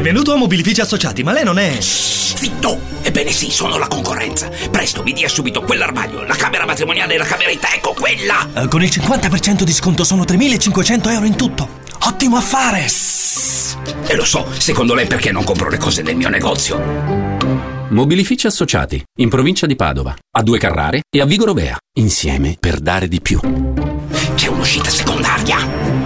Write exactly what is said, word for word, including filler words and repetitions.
Benvenuto a Mobilifici Associati, ma lei non è... Zitto! Ebbene sì, sono la concorrenza. Presto, mi dia subito quell'armadio, la camera matrimoniale e la cameretta, ecco quella! Uh, con il cinquanta per cento di sconto sono tremilacinquecento euro in tutto. Ottimo affare! E lo so, secondo lei perché non compro le cose del mio negozio? Mobilifici Associati, in provincia di Padova, a Due Carrare e a Vigo Rovea. Insieme per dare di più. C'è un'uscita secondaria.